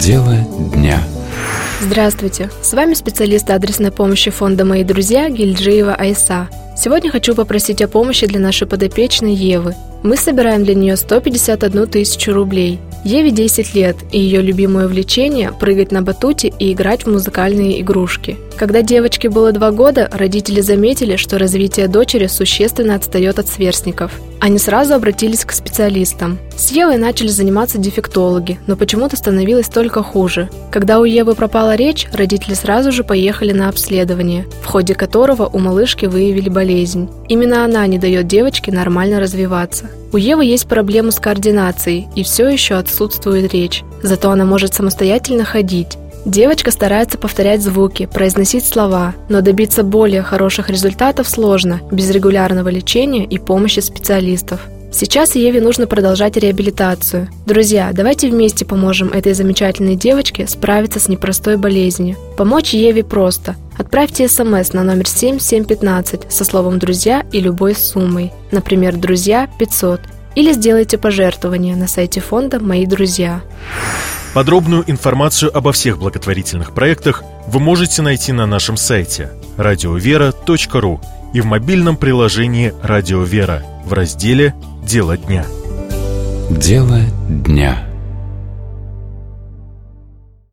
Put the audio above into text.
Дело дня. Здравствуйте, с вами специалист адресной помощи фонда «Мои друзья» Гильджиева Айса. Сегодня хочу попросить о помощи для нашей подопечной Евы. Мы собираем для нее 151 тысячу рублей. Еве 10 лет, и ее любимое увлечение – прыгать на батуте и играть в музыкальные игрушки. Когда девочке было 2 года, родители заметили, что развитие дочери существенно отстает от сверстников. Они сразу обратились к специалистам. С Евой начали заниматься дефектологи, но почему-то становилось только хуже. Когда у Евы пропала речь, родители сразу же поехали на обследование, в ходе которого у малышки выявили болезнь. Именно она не дает девочке нормально развиваться. У Евы есть проблемы с координацией, и все еще отсутствует речь, зато она может самостоятельно ходить. Девочка старается повторять звуки, произносить слова, но добиться более хороших результатов сложно, без регулярного лечения и помощи специалистов. Сейчас Еве нужно продолжать реабилитацию. Друзья, давайте вместе поможем этой замечательной девочке справиться с непростой болезнью. Помочь Еве просто. Отправьте СМС на номер 7715 со словом «Друзья» и любой суммой, например, «Друзья» 500, или сделайте пожертвование на сайте фонда «Мои друзья». Подробную информацию обо всех благотворительных проектах вы можете найти на нашем сайте radiovera.ru и в мобильном приложении «Радио Вера» в разделе «Дело дня». Дело дня.